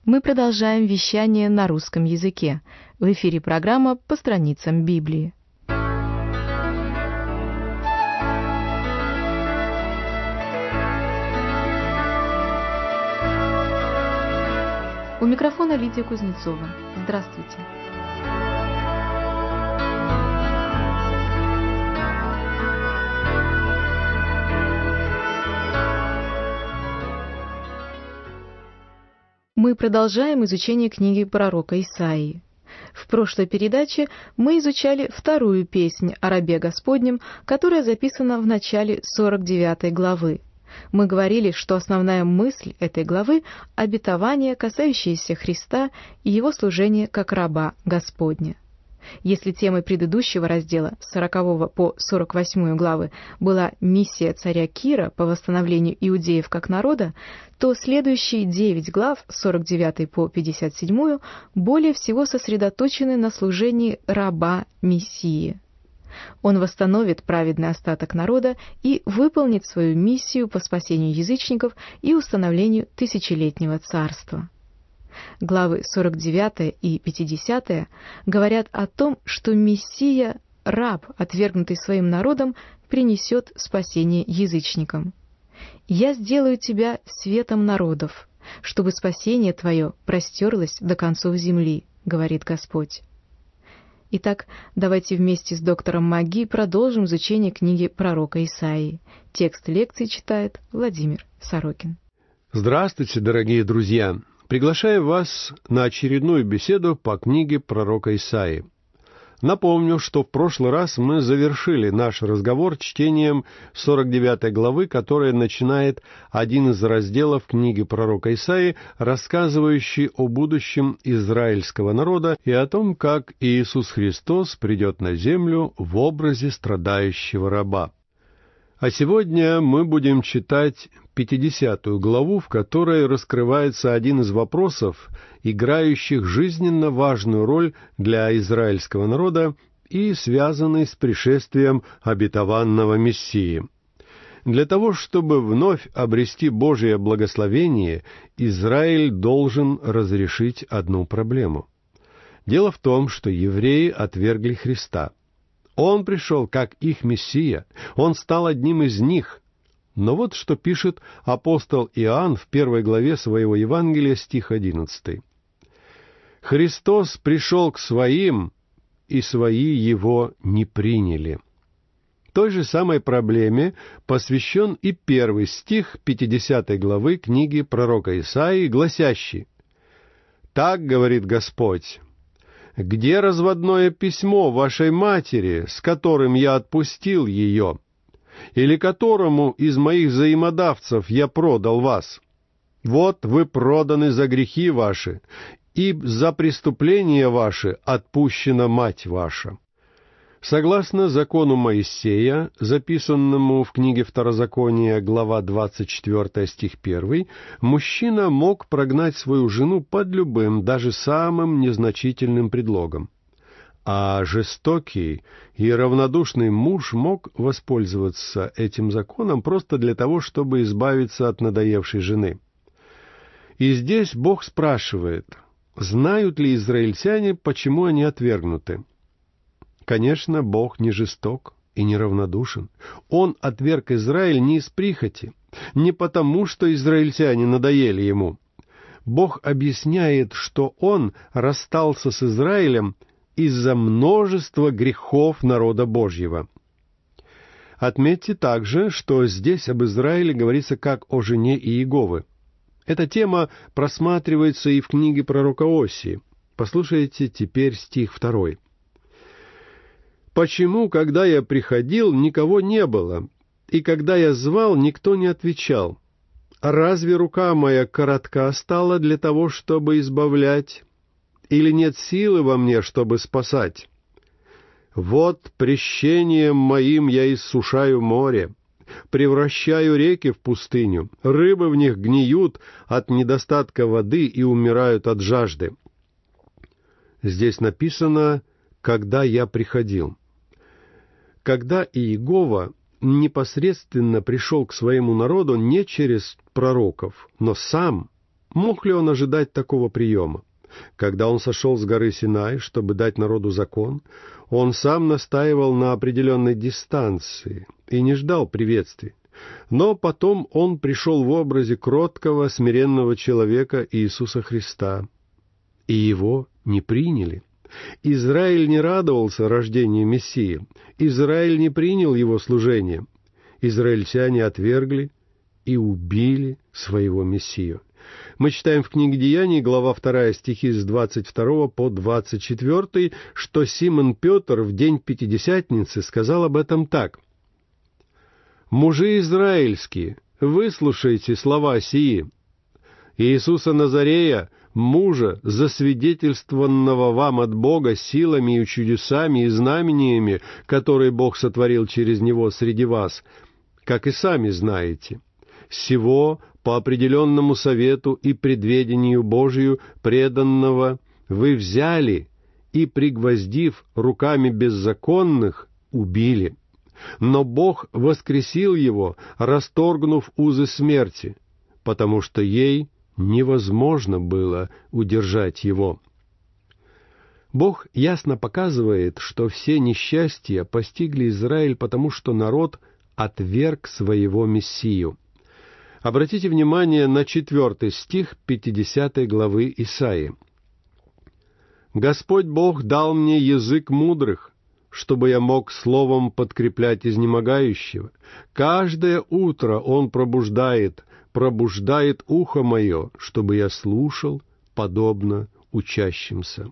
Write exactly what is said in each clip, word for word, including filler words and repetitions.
Мы продолжаем вещание на русском языке. В эфире программа «По страницам Библии». У микрофона Лидия Кузнецова. Здравствуйте. Мы продолжаем изучение книги пророка Исаии. В прошлой передаче мы изучали вторую песнь о рабе Господнем, которая записана в начале сорок девятой главы. Мы говорили, что основная мысль этой главы — обетование, касающееся Христа и его служение как раба Господня. Если темой предыдущего раздела, с сорокового по сорок восьмую главы, была миссия царя Кира по восстановлению иудеев как народа, то следующие девять глав, с сорок девятой по пятьдесят седьмую, более всего сосредоточены на служении раба Мессии. Он восстановит праведный остаток народа и выполнит свою миссию по спасению язычников и установлению тысячелетнего царства. Главы сорок девятая и пятидесятая говорят о том, что Мессия, раб, отвергнутый своим народом, принесет спасение язычникам. «Я сделаю тебя светом народов, чтобы спасение твое простерлось до концов земли», — говорит Господь. Итак, давайте вместе с доктором Маги продолжим изучение книги пророка Исаии. Текст лекции читает Владимир Сорокин. Здравствуйте, дорогие друзья! Приглашаю вас на очередную беседу по книге пророка Исаии. Напомню, что в прошлый раз мы завершили наш разговор чтением сорок девятой главы, которая начинает один из разделов книги пророка Исаии, рассказывающий о будущем израильского народа и о том, как Иисус Христос придет на землю в образе страдающего раба. А сегодня мы будем читать пятидесятую главу, в которой раскрывается один из вопросов, играющих жизненно важную роль для израильского народа и связанный с пришествием обетованного Мессии. Для того, чтобы вновь обрести Божие благословение, Израиль должен разрешить одну проблему. Дело в том, что евреи отвергли Христа. Он пришел как их Мессия, Он стал одним из них. Но вот что пишет апостол Иоанн в первой главе своего Евангелия, стих одиннадцатый. «Христос пришел к своим, и свои его не приняли». Той же самой проблеме посвящен и первый стих пятидесятой главы книги пророка Исаии, гласящий: «Так говорит Господь, где разводное письмо вашей матери, с которым я отпустил ее, или которому из моих взаимодавцев я продал вас? Вот вы проданы за грехи ваши, и за преступления ваши отпущена мать ваша». Согласно закону Моисея, записанному в книге Второзакония, глава двадцать четвёртая, стих первый, мужчина мог прогнать свою жену под любым, даже самым незначительным предлогом. А жестокий и равнодушный муж мог воспользоваться этим законом просто для того, чтобы избавиться от надоевшей жены. И здесь Бог спрашивает, знают ли израильтяне, почему они отвергнуты? Конечно, Бог не жесток и не равнодушен. Он отверг Израиль не из прихоти, не потому, что израильтяне надоели ему. Бог объясняет, что Он расстался с Израилем из-за множества грехов народа Божьего. Отметьте также, что здесь об Израиле говорится как о жене Иеговы. Эта тема просматривается и в книге пророка Осии. Послушайте теперь стих второй. «Почему, когда я приходил, никого не было, и когда я звал, никто не отвечал? Разве рука моя коротка стала для того, чтобы избавлять? Или нет силы во мне, чтобы спасать? Вот прещением моим я иссушаю море, превращаю реки в пустыню, рыбы в них гниют от недостатка воды и умирают от жажды». Здесь написано «когда я приходил». Когда Иегова непосредственно пришел к своему народу не через пророков, но сам, Мог ли он ожидать такого приема? Когда он сошел с горы Синай, чтобы дать народу закон, он сам настаивал на определенной дистанции и не ждал приветствий. Но потом он пришел в образе кроткого, смиренного человека Иисуса Христа, и его не приняли. Израиль не радовался рождению Мессии, Израиль не принял его служение. Израильтяне отвергли и убили своего Мессию. Мы читаем в книге Деяний, глава вторая, стихи с двадцать второго по двадцать четвёртый, что Симон Петр в день Пятидесятницы сказал об этом так: «Мужи израильские, выслушайте слова сии. Иисуса Назарея, мужа, засвидетельствованного вам от Бога силами и чудесами и знамениями, которые Бог сотворил через него среди вас, как и сами знаете. Сего по определенному совету и предведению Божию преданного вы взяли и, пригвоздив руками беззаконных, убили. Но Бог воскресил его, расторгнув узы смерти, потому что ей невозможно было удержать его». Бог ясно показывает, что все несчастья постигли Израиль, потому что народ отверг своего Мессию. Обратите внимание на четвертый стих пятидесятой главы Исаии. «Господь Бог дал мне язык мудрых, чтобы я мог словом подкреплять изнемогающего. Каждое утро Он пробуждает, пробуждает ухо мое, чтобы я слушал, подобно учащимся».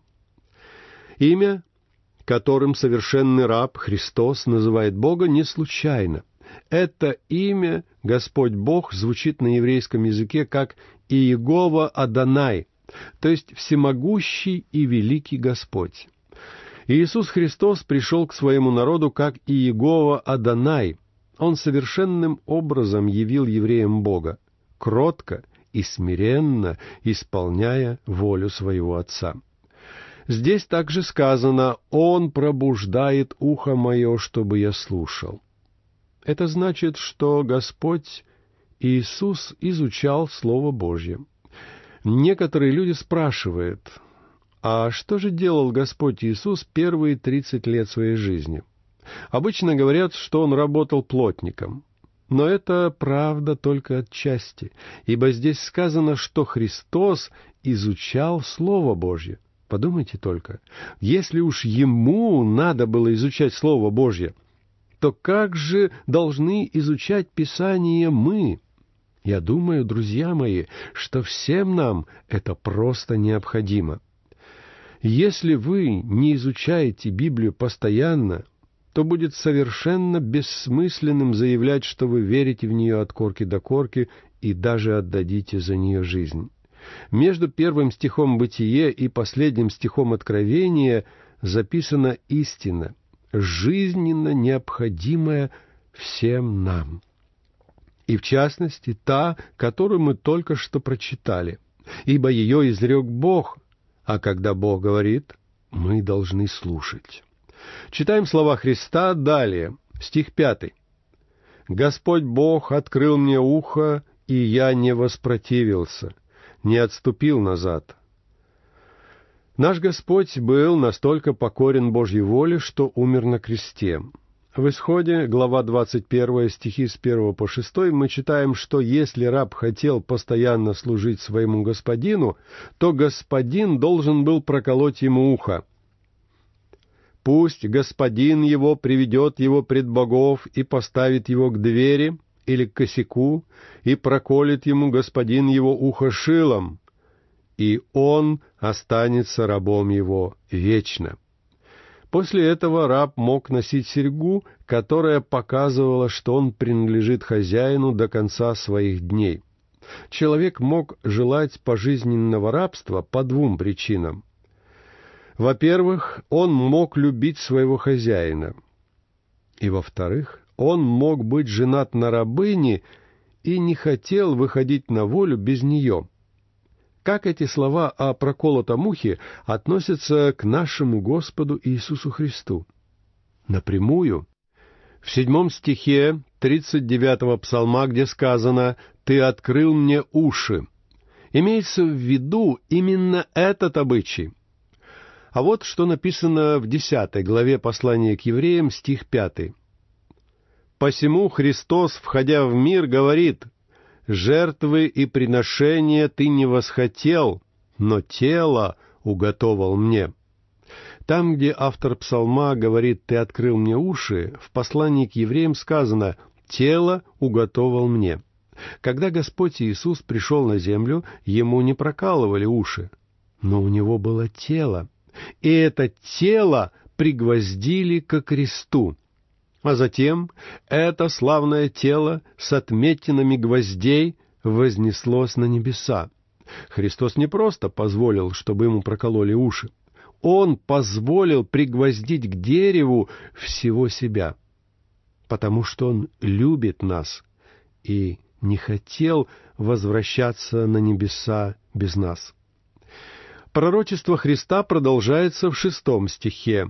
Имя, которым совершенный раб Христос называет Бога, не случайно. Это имя Господь Бог звучит на еврейском языке как Иегова Адонай, то есть всемогущий и великий Господь. Иисус Христос пришел к своему народу как Иегова Адонай. Он совершенным образом явил евреям Бога, кротко и смиренно исполняя волю своего Отца. Здесь также сказано: «Он пробуждает ухо мое, чтобы я слушал». Это значит, что Господь Иисус изучал Слово Божье. Некоторые люди спрашивают: а что же делал Господь Иисус первые тридцать лет своей жизни? Обычно говорят, что Он работал плотником. Но это правда только отчасти, ибо здесь сказано, что Христос изучал Слово Божье. Подумайте только, если уж Ему надо было изучать Слово Божье, то как же должны изучать Писание мы? Я думаю, друзья мои, что всем нам это просто необходимо. Если вы не изучаете Библию постоянно, то будет совершенно бессмысленным заявлять, что вы верите в нее от корки до корки и даже отдадите за нее жизнь. Между первым стихом Бытие и последним стихом Откровения записана истина, жизненно необходимая всем нам. И в частности, та, которую мы только что прочитали. Ибо ее изрек Бог, а когда Бог говорит, мы должны слушать. Читаем слова Христа далее, стих пятый. «Господь Бог открыл мне ухо, и я не воспротивился, не отступил назад». Наш Господь был настолько покорен Божьей воле, что умер на кресте. В Исходе, глава двадцать первая, стихи с первого по шестой, мы читаем, что если раб хотел постоянно служить своему господину, то господин должен был проколоть ему ухо. «Пусть господин его приведет его пред богов и поставит его к двери или к косяку, и проколет ему господин его ухо шилом, и он останется рабом его вечно». После этого раб мог носить серьгу, которая показывала, что он принадлежит хозяину до конца своих дней. Человек мог желать пожизненного рабства по двум причинам. Во-первых, он мог любить своего хозяина. И во-вторых, он мог быть женат на рабыне и не хотел выходить на волю без нее. Как эти слова о проколотом ухе относятся к нашему Господу Иисусу Христу? Напрямую. В седьмом стихе тридцать девятого псалма, где сказано «Ты открыл мне уши». Имеется в виду именно этот обычай. А вот что написано в десятой главе послания к евреям, стих пятый. «Посему Христос, входя в мир, говорит: жертвы и приношения ты не восхотел, но тело уготовал мне». Там, где автор псалма говорит «ты открыл мне уши», в послании к евреям сказано «тело уготовал мне». Когда Господь Иисус пришел на землю, ему не прокалывали уши, но у него было тело, и это тело пригвоздили ко кресту. А затем это славное тело с отметинами гвоздей вознеслось на небеса. Христос не просто позволил, чтобы ему прокололи уши. Он позволил пригвоздить к дереву всего себя, потому что Он любит нас и не хотел возвращаться на небеса без нас. Пророчество Христа продолжается в шестом стихе.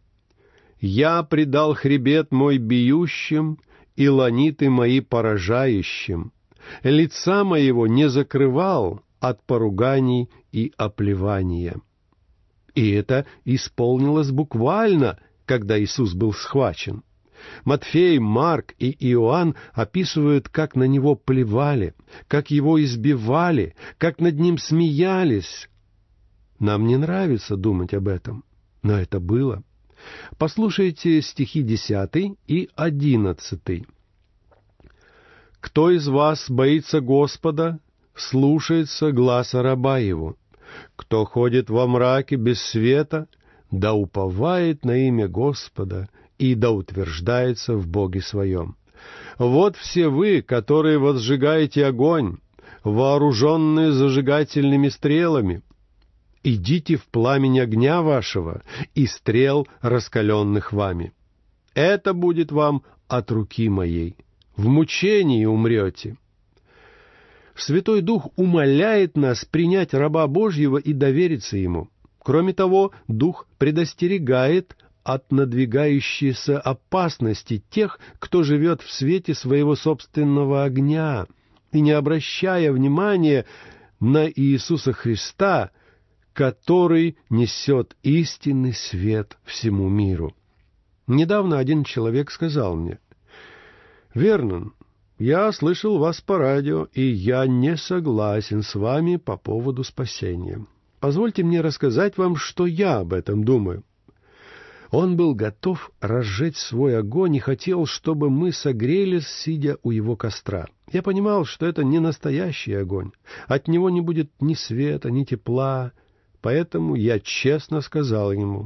«Я предал хребет мой биющим, и ланиты мои поражающим. Лица моего не закрывал от поруганий и оплевания». И это исполнилось буквально, когда Иисус был схвачен. Матфей, Марк и Иоанн описывают, как на него плевали, как его избивали, как над ним смеялись. Нам не нравится думать об этом, но это было. Послушайте стихи десятый и одиннадцатый. «Кто из вас боится Господа, слушается гласа раба его. Кто ходит во мраке без света, да уповает на имя Господа и да утверждается в Боге своем. Вот все вы, которые возжигаете огонь, вооруженные зажигательными стрелами. Идите в пламень огня вашего и стрел, раскаленных вами. Это будет вам от руки моей. В мучении умрете». Святой Дух умоляет нас принять раба Божьего и довериться Ему. Кроме того, Дух предостерегает от надвигающейся опасности тех, кто живет в свете своего собственного огня и не обращая внимания на Иисуса Христа, который несет истинный свет всему миру. Недавно один человек сказал мне: «Вернон, я слышал вас по радио, и я не согласен с вами по поводу спасения. Позвольте мне рассказать вам, что я об этом думаю». Он был готов разжечь свой огонь и хотел, чтобы мы согрелись, сидя у его костра. Я понимал, что это не настоящий огонь. От него не будет ни света, ни тепла. Поэтому я честно сказал ему: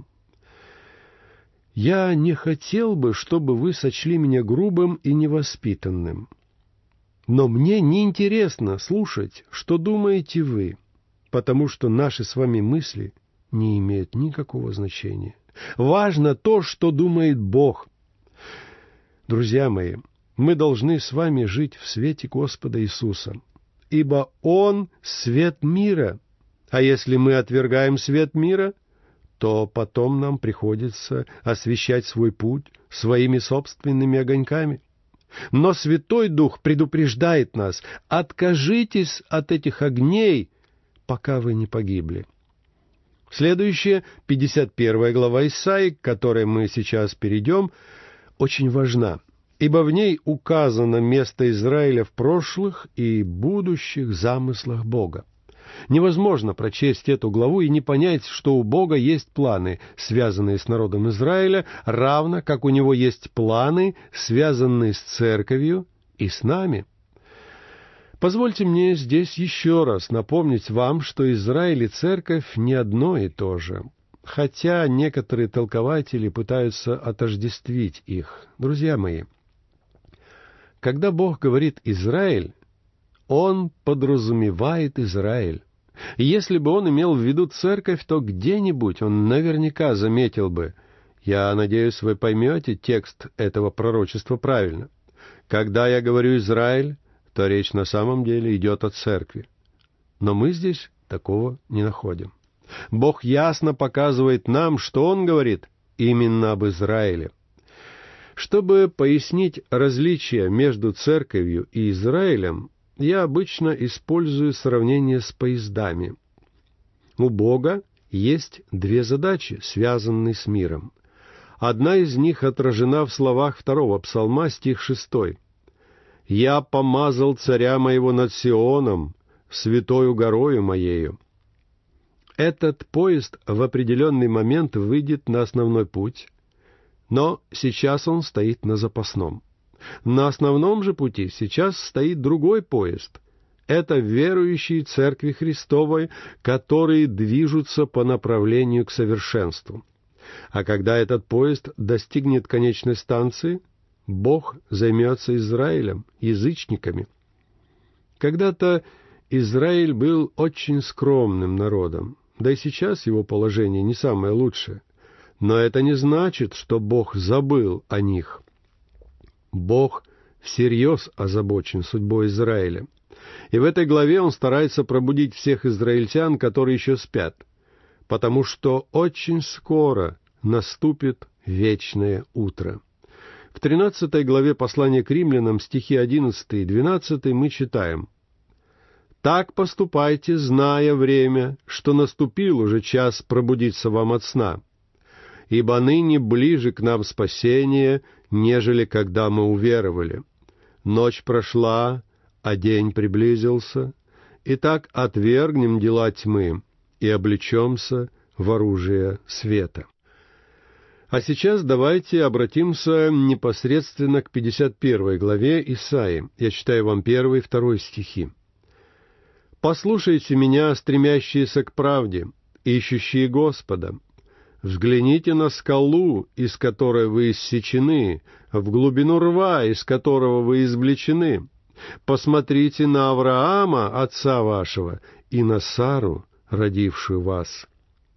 «Я не хотел бы, чтобы вы сочли меня грубым и невоспитанным. Но мне неинтересно слушать, что думаете вы, потому что наши с вами мысли не имеют никакого значения. Важно то, что думает Бог». Друзья мои, мы должны с вами жить в свете Господа Иисуса, ибо Он — свет мира. А если мы отвергаем свет мира, то потом нам приходится освещать свой путь своими собственными огоньками. Но Святой Дух предупреждает нас: откажитесь от этих огней, пока вы не погибли. Следующая, пятьдесят первая глава Исаии, к которой мы сейчас перейдем, очень важна, ибо в ней указано место Израиля в прошлых и будущих замыслах Бога. Невозможно прочесть эту главу и не понять, что у Бога есть планы, связанные с народом Израиля, равно как у Него есть планы, связанные с церковью и с нами. Позвольте мне здесь еще раз напомнить вам, что Израиль и церковь не одно и то же, хотя некоторые толкователи пытаются отождествить их. Друзья мои, когда Бог говорит «Израиль», Он подразумевает Израиль. Если бы Он имел в виду церковь, то где-нибудь Он наверняка заметил бы: «Я надеюсь, вы поймете текст этого пророчества правильно. Когда я говорю «Израиль», то речь на самом деле идет о церкви». Но мы здесь такого не находим. Бог ясно показывает нам, что Он говорит именно об Израиле. Чтобы пояснить различия между церковью и Израилем, я обычно использую сравнение с поездами. У Бога есть две задачи, связанные с миром. Одна из них отражена в словах второго псалма, стих шестой. «Я помазал царя моего над Сионом, святою горою моею». Этот поезд в определенный момент выйдет на основной путь, но сейчас он стоит на запасном. На основном же пути сейчас стоит другой поезд. Это верующие Церкви Христовой, которые движутся по направлению к совершенству. А когда этот поезд достигнет конечной станции, Бог займется Израилем, язычниками. Когда-то Израиль был очень скромным народом, да и сейчас его положение не самое лучшее. Но это не значит, что Бог забыл о них. Бог всерьез озабочен судьбой Израиля. И в этой главе Он старается пробудить всех израильтян, которые еще спят, потому что очень скоро наступит вечное утро. В тринадцатой главе послания к римлянам, стихи одиннадцатый и двенадцатый, мы читаем: «Так поступайте, зная время, что наступил уже час пробудиться вам от сна. Ибо ныне ближе к нам спасение, нежели когда мы уверовали. Ночь прошла, а день приблизился. Итак, отвергнем дела тьмы и облечемся в оружие света». А сейчас давайте обратимся непосредственно к пятьдесят первой главе Исаии. Я читаю вам первый и второй стихи. «Послушайте меня, стремящиеся к правде, ищущие Господа. Взгляните на скалу, из которой вы иссечены, в глубину рва, из которого вы извлечены. Посмотрите на Авраама, отца вашего, и на Сару, родившую вас.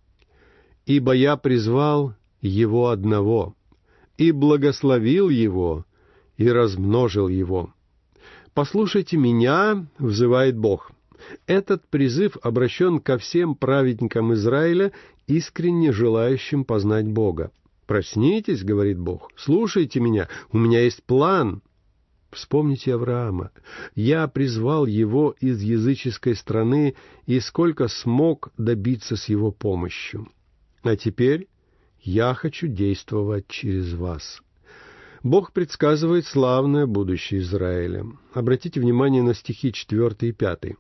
Ибо я призвал его одного, и благословил его, и размножил его. Послушайте меня, взывает Бог». Этот призыв обращен ко всем праведникам Израиля, искренне желающим познать Бога. «Проснитесь, — говорит Бог, — слушайте меня, у меня есть план». Вспомните Авраама. Я призвал его из языческой страны, и сколько смог добиться с его помощью. А теперь я хочу действовать через вас. Бог предсказывает славное будущее Израиля. Обратите внимание на стихи четвертый и пятый.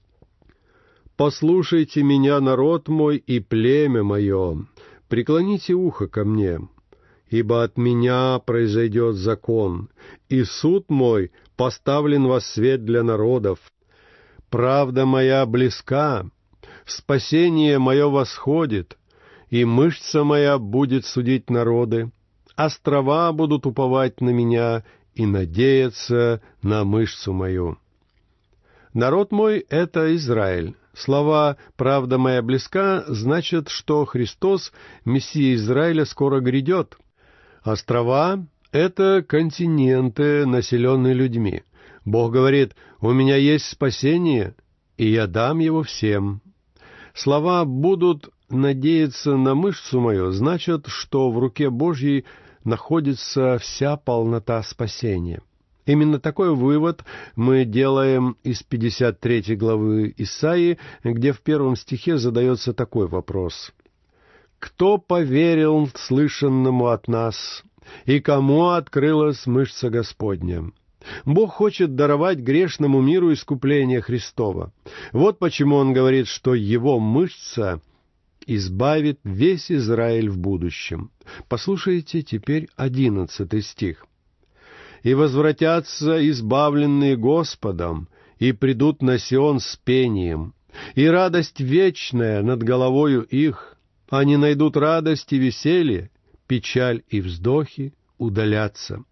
«Послушайте меня, народ мой, и племя мое, преклоните ухо ко мне, ибо от меня произойдет закон, и суд мой поставлен во свет для народов. Правда моя близка, спасение мое восходит, и мышца моя будет судить народы. Острова будут уповать на меня и надеяться на мышцу мою». Народ мой — это Израиль. Слова «правда моя близка» значат, что Христос, Мессия Израиля, скоро грядет. Острова — это континенты, населенные людьми. Бог говорит: «У меня есть спасение, и я дам его всем». Слова «будут надеяться на мышцу мою» значат, что в руке Божьей находится вся полнота спасения. Именно такой вывод мы делаем из пятьдесят третьей главы Исаии, где в первом стихе задается такой вопрос: «Кто поверил слышанному от нас, и кому открылась мышца Господня?» Бог хочет даровать грешному миру искупление Христова. Вот почему Он говорит, что Его мышца избавит весь Израиль в будущем. Послушайте теперь одиннадцатый стих. «И возвратятся избавленные Господом, и придут на Сион с пением, и радость вечная над головою их. Они найдут радость и веселье, печаль и вздохи удалятся».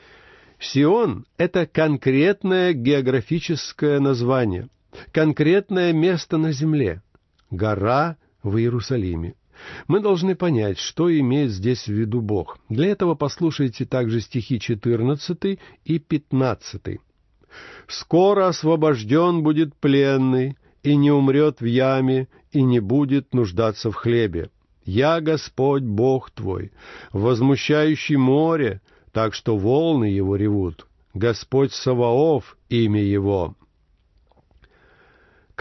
Сион — это конкретное географическое название, конкретное место на земле, гора в Иерусалиме. Мы должны понять, что имеет здесь в виду Бог. Для этого послушайте также стихи четырнадцатый и пятнадцатый. «Скоро освобожден будет пленный, и не умрет в яме, и не будет нуждаться в хлебе. Я Господь Бог твой, возмущающий море, так что волны его ревут. Господь Саваоф — имя его».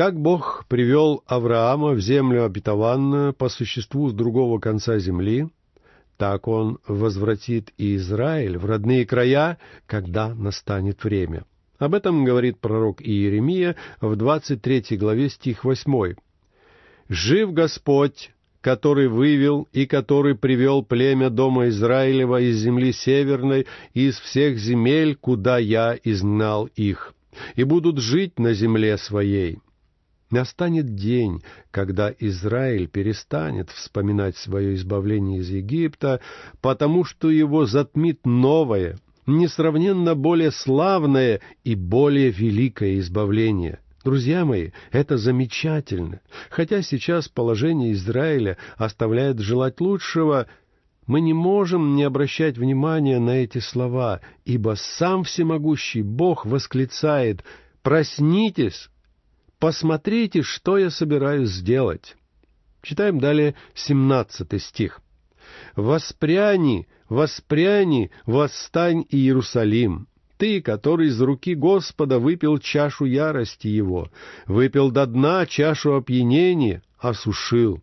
Как Бог привел Авраама в землю обетованную по существу с другого конца земли, так Он возвратит и Израиль в родные края, когда настанет время. Об этом говорит пророк Иеремия в двадцать третьей главе, стих восьмой. «Жив Господь, который вывел и который привел племя дома Израилева из земли северной, из всех земель, куда я изгнал их, и будут жить на земле своей». Настанет день, когда Израиль перестанет вспоминать свое избавление из Египта, потому что его затмит новое, несравненно более славное и более великое избавление. Друзья мои, это замечательно. Хотя сейчас положение Израиля оставляет желать лучшего, мы не можем не обращать внимания на эти слова, ибо сам всемогущий Бог восклицает: «Проснитесь! Посмотрите, что я собираюсь сделать». Читаем далее семнадцатый стих. «Воспряни, воспряни, восстань, Иерусалим, ты, который из руки Господа выпил чашу ярости Его, выпил до дна чашу опьянения, осушил».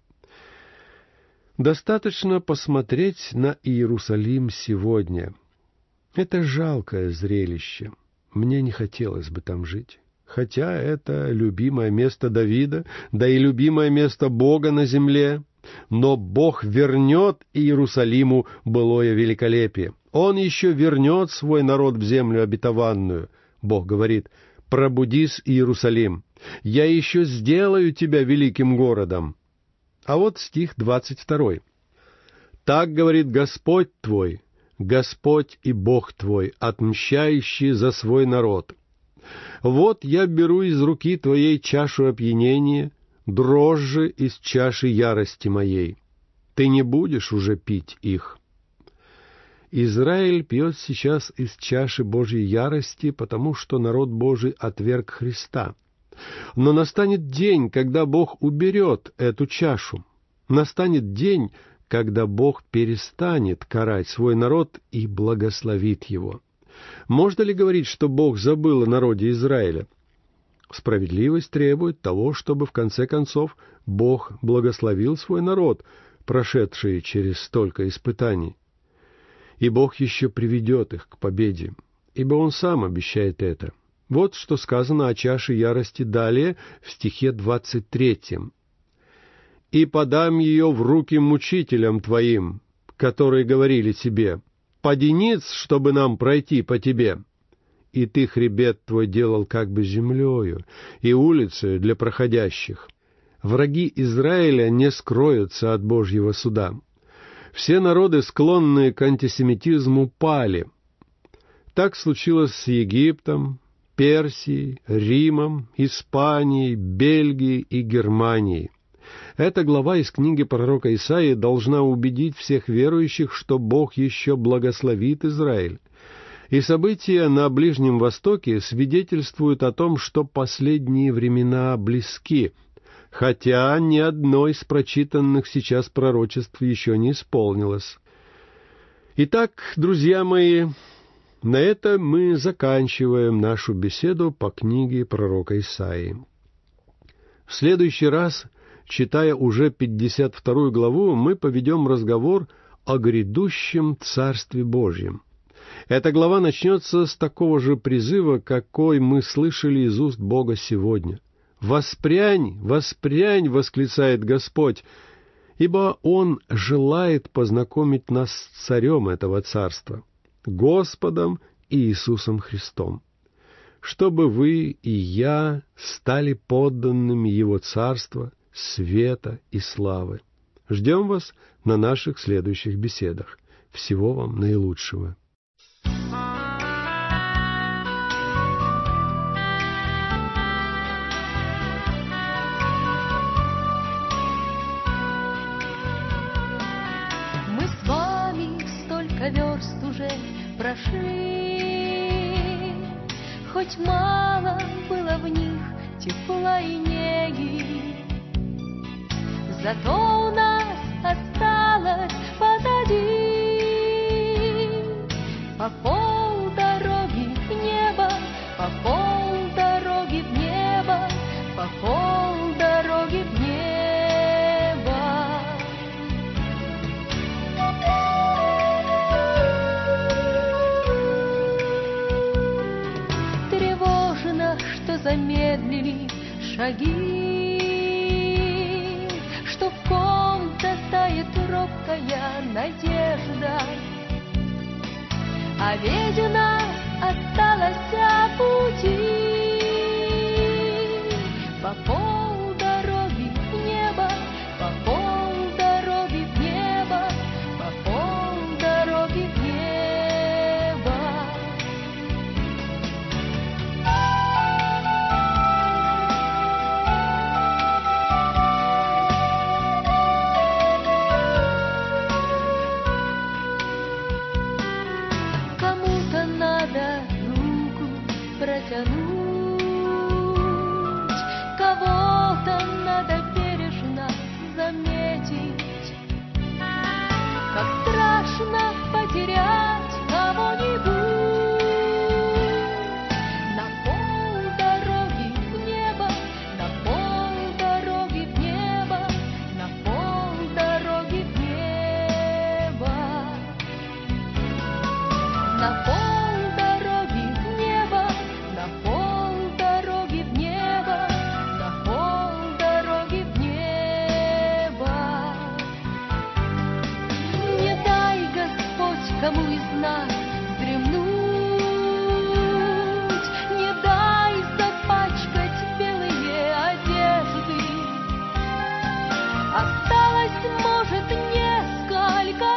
Достаточно посмотреть на Иерусалим сегодня. Это жалкое зрелище. Мне не хотелось бы там жить. Хотя это любимое место Давида, да и любимое место Бога на земле. Но Бог вернет Иерусалиму былое великолепие. Он еще вернет свой народ в землю обетованную. Бог говорит: «Пробудись, Иерусалим, я еще сделаю тебя великим городом». А вот стих двадцать второй. «Так говорит Господь твой, Господь и Бог твой, отмщающий за свой народ. Вот я беру из руки твоей чашу опьянения, дрожжи из чаши ярости моей. Ты не будешь уже пить их». Израиль пьет сейчас из чаши Божьей ярости, потому что народ Божий отверг Христа. Но настанет день, когда Бог уберет эту чашу. Настанет день, когда Бог перестанет карать свой народ и благословит его. Можно ли говорить, что Бог забыл о народе Израиля? Справедливость требует того, чтобы в конце концов Бог благословил свой народ, прошедший через столько испытаний. И Бог еще приведет их к победе, ибо Он сам обещает это. Вот что сказано о чаше ярости далее в стихе двадцать третьем. «И подам ее в руки мучителям твоим, которые говорили тебе: поди ниц, чтобы нам пройти по тебе. И ты хребет твой делал как бы землею, и улицы для проходящих». Враги Израиля не скроются от Божьего суда. Все народы, склонные к антисемитизму, пали. Так случилось с Египтом, Персией, Римом, Испанией, Бельгией и Германией. Эта глава из книги пророка Исаии должна убедить всех верующих, что Бог еще благословит Израиль. И события на Ближнем Востоке свидетельствуют о том, что последние времена близки, хотя ни одно из прочитанных сейчас пророчеств еще не исполнилось. Итак, друзья мои, на этом мы заканчиваем нашу беседу по книге пророка Исаии. В следующий раз, читая уже пятьдесят вторую главу, мы поведем разговор о грядущем Царстве Божьем. Эта глава начнется с такого же призыва, какой мы слышали из уст Бога сегодня. «Воспрянь, воспрянь!» — восклицает Господь, ибо Он желает познакомить нас с царем этого царства, Господом Иисусом Христом, чтобы вы и я стали подданными Его царства, света и славы. Ждем вас на наших следующих беседах. Всего вам наилучшего. Мы с вами столько верст уже прошли, хоть мало было в них тепла и неги, зато у нас осталось позади по полдороги в небо, по полдороги в небо, по дорогие, что в ком-то тает робкая надежда. А ведь у нас осталось пути по полдороги в небо, по полдороги в небо, по полдороги в небо. Кому-то надо руку протянуть, кого-то надо бережно заметить. Как страшно потерять кого-нибудь на полдороги в небо, на полдороги в небо, на полдороги в небо, на полдороги в небо, на полдороги в небо, на полдороги в небо. Не дай, Господь, кому из нас вздремнуть, не дай запачкать белые одежды. Осталось, может, несколько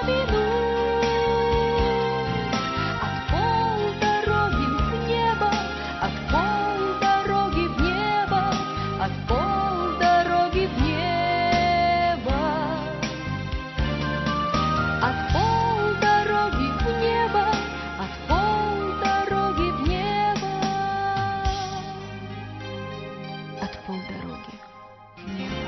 минут от полдороги в небо, от полдороги в небо, от полдороги в небо, от полдороги в небо, от полдороги в небо, от полдороги в небо.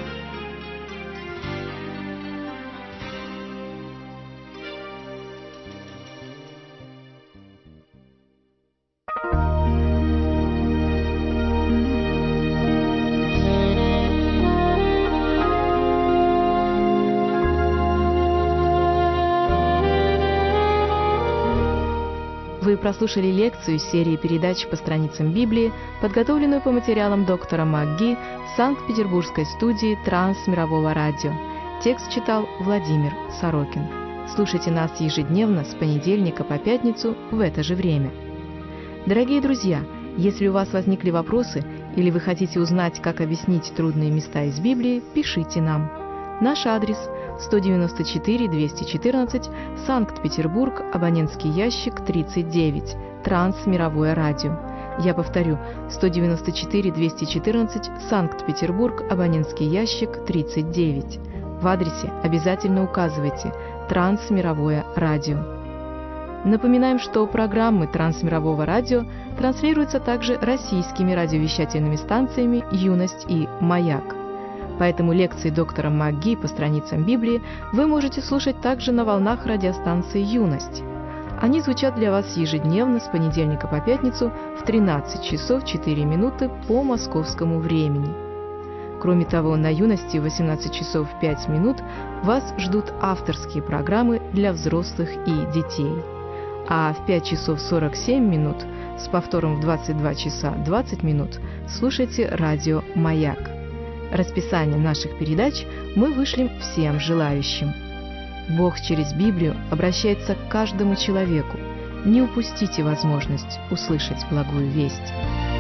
Вы прослушали лекцию из серии передач по страницам Библии, подготовленную по материалам доктора МакГи в Санкт-Петербургской студии Трансмирового радио. Текст читал Владимир Сорокин. Слушайте нас ежедневно с понедельника по пятницу в это же время. Дорогие друзья, если у вас возникли вопросы или вы хотите узнать, как объяснить трудные места из Библии, пишите нам. Наш адрес – сто девяносто четыре двести четырнадцать, Санкт-Петербург, абонентский ящик тридцать девять, Трансмировое радио. Я повторю, сто девяносто четыре двести четырнадцать, Санкт-Петербург, абонентский ящик тридцать девять. В адресе обязательно указывайте «Трансмировое радио». Напоминаем, что программы Трансмирового радио транслируются также российскими радиовещательными станциями «Юность» и «Маяк». Поэтому лекции доктора МакГи по страницам Библии вы можете слушать также на волнах радиостанции «Юность». Они звучат для вас ежедневно с понедельника по пятницу в тринадцать часов четыре минуты по московскому времени. Кроме того, на «Юности» в восемнадцать часов пять минут вас ждут авторские программы для взрослых и детей. А в пять часов сорок семь минут с повтором в двадцать два часа двадцать минут слушайте радио «Маяк». Расписание наших передач мы вышлем всем желающим. Бог через Библию обращается к каждому человеку. Не упустите возможность услышать благую весть.